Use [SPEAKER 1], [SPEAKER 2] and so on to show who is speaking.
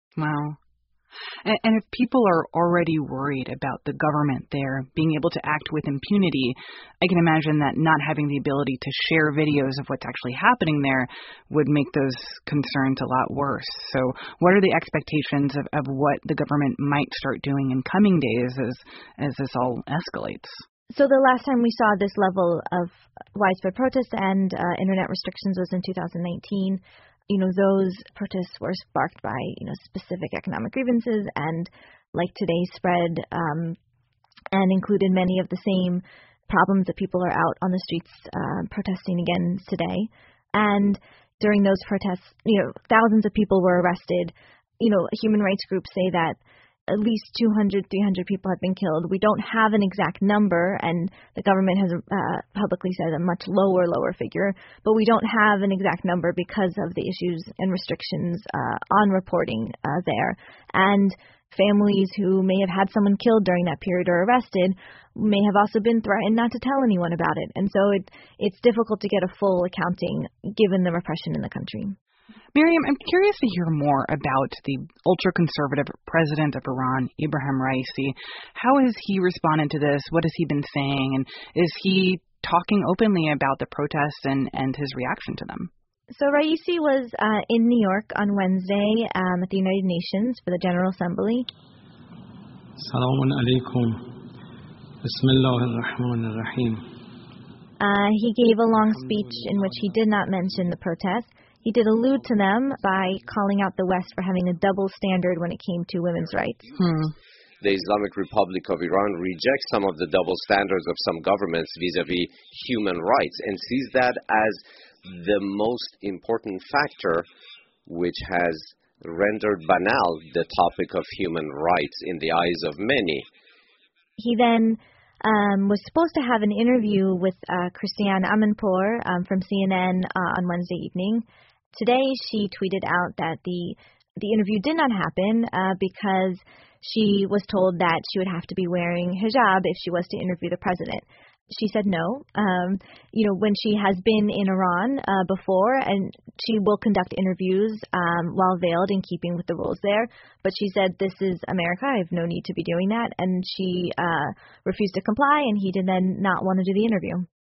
[SPEAKER 1] Wow. And if people are already worried about the government there being able to act with impunity, I can imagine that not having the ability to share videos of what's actually happening there would make those concerns a lot worse. So what are the expectations of what the government might start doing in coming days as this all escalates?
[SPEAKER 2] So the last time we saw this level of widespread protests and internet restrictions was in 2019. Those protests were sparked by, specific economic grievances and, like today, spread and included many of the same problems that people are out on the streets protesting against today. And during those protests, thousands of people were arrested. Human rights groups say that at least 200, 300 people have been killed. We don't have an exact number, and the government has publicly said a much lower figure, but we don't have an exact number because of the issues and restrictions on reporting there. And families who may have had someone killed during that period or arrested may have also been threatened not to tell anyone about it. And so it's difficult to get a full accounting given the repression in the country.
[SPEAKER 1] Miriam, I'm curious to hear more about the ultra-conservative president of Iran, Ebrahim Raisi. How has he responded to this? What has he been saying? And is he talking openly about the protests and his reaction to them?
[SPEAKER 2] So Raisi was in New York on Wednesday at the United Nations for the General Assembly.
[SPEAKER 3] Assalamu alaikum. Bismillahir Rahmanir Rahim.
[SPEAKER 2] He gave a long speech in which he did not mention the protests. He did allude to them by calling out the West for having a double standard when it came to women's rights.
[SPEAKER 4] The Islamic Republic of Iran rejects some of the double standards of some governments vis-a-vis human rights and sees that as the most important factor which has rendered banal the topic of human rights in the eyes of many.
[SPEAKER 2] He then was supposed to have an interview with Christiane Amanpour from CNN on Wednesday evening. Today, she tweeted out that the interview did not happen because she was told that she would have to be wearing hijab if she was to interview the president. She said no. When she has been in Iran before, and she will conduct interviews while veiled in keeping with the rules there. But she said, this is America. I have no need to be doing that. And she refused to comply, and he did then not want to do the interview.